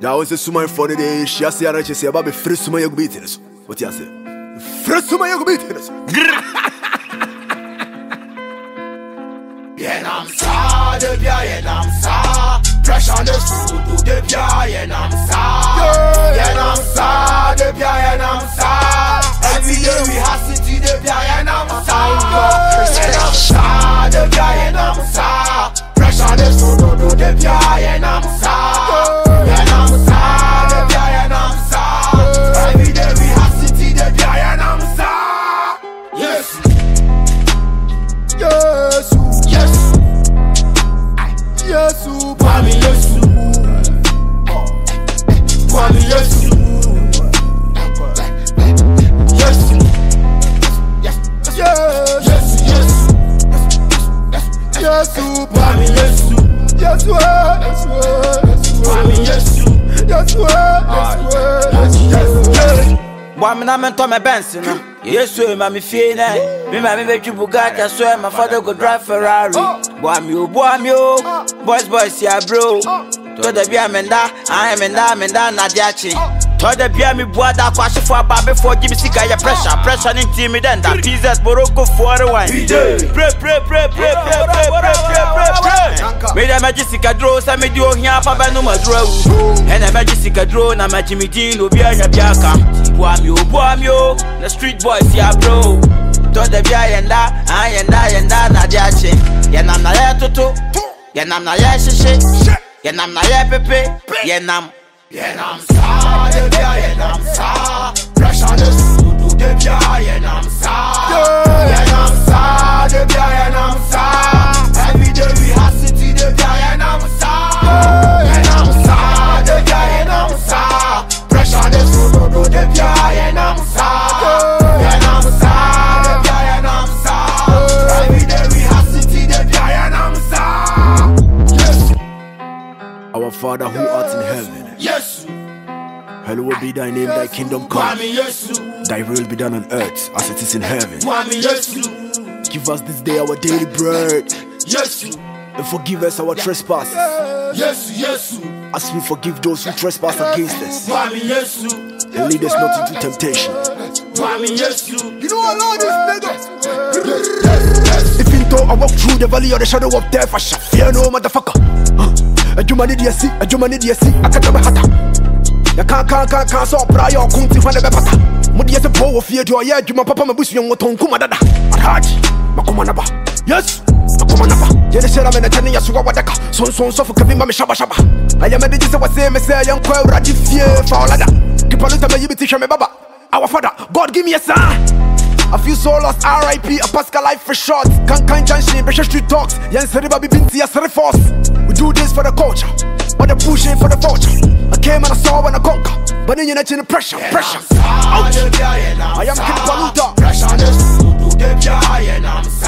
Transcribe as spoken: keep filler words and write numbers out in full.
That was a summer funny day. She has said, she said, about the first summer you beat it. What you say? First summer you beat it. Yen am sa, de bia yen am sa. Fresh on the food, de bia yen am sa. Yen am sa, de bia yen am sa. Every day we have city, de bia yen am sa. Yen am sa, de bia yen am sa. Fresh on the food, de bia yen am sa. Yen am sa, de bia yen am sa. Every day we have city, de bia yen am sa. Yes, Yes. yes. Yes, Kwame Yesu, Kwame Yesu, Yesu, yes, yes, yes, yes, yes, Kwame Yesu, yes, yes, Kwame Yesu, yes, yes, yes. Boy, me na me to me Benz no. Yesu ma me fie na. Me ma me betwi Bugatti so my father go drive Ferrari. Boy me o, boy me o. Boys boys ya bro. To the bia menda, I am menda menda na diachi. To the bia me boy da kwashi for aba before give me sika ya pressure. Pressure in team me then that Jesus Morocco for the wine. Pray pray pray pray pray pray pray pray pray. Me da magisika draw say me di ohia pa ba no madro. And a magisika draw na majimi din obi anya biaka. Boy me o, boy me o. The street boys ya bro. To the bia yenda, I yenda yenda na diachi. Yenam na ya toto. Yenam na ya shishe. Yenam na ya pepe. Yenam. Yen am sa, de bia yen am sa. Fresh on the food, de bia yen am sa. Yen am sa, de bia yen am sa. Every day we have city, de bia yen am sa. Yen am sa, de bia yen am sa. Fresh on the food, de bia yen am sa. Yen am sa, de bia yen am sa. Every day we have city, de bia yen am sa. Yes, Our Father who art in heaven, yes, hallowed be thy name, thy kingdom come. Kwame Yesu, Thy will be done on earth as it is in heaven. Kwame Yesu, Give us this day our daily bread, Yesu, and forgive us our trespasses, Yesu, Yesu, as we forgive those who trespass against us. Kwame Yesu, And lead us not into temptation. Kwame Yesu. You know I love this nigga. Even though I walk through the valley of the shadow of death, I shall fear no motherfucker. A juma need you see, a juma need you see, I can't have a hata. Ya can't, can't, can't, can't, so prior, kunti when the bepata. Mudi as a bow of fear to a year, Juma Papa Mabusi and Waton Kumadada. Haji, Makumanaba. Yes, Makumanaba. Yenisha and a ten years ago, Wadaka, so so so for Kabima Shaba Shaba. I am a digital was same as a young quail Raji fear for Lada. Kipaluta Mayibiti me Baba. Our Father, God give me a sign. I feel so lost, R I P, a Pascal life for short. Can't kind junction, pressure street talks. Yan Seriba Binti as force. We do this for the culture, but the pushing for the vulture. I came and I saw when I conquer, but then you're not in the pressure, pressure. Ouch. I am Kid Paluta. Pressure on the food, de bia yen am sa.